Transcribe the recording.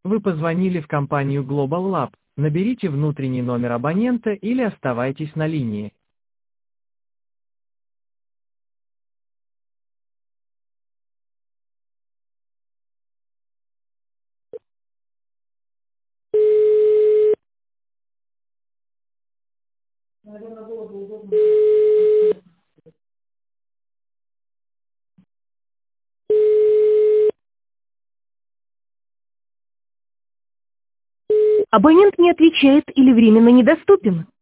Вы позвонили в компанию Global Lab. Наберите внутренний номер абонента или оставайтесь на линии. Абонент не отвечает или временно недоступен.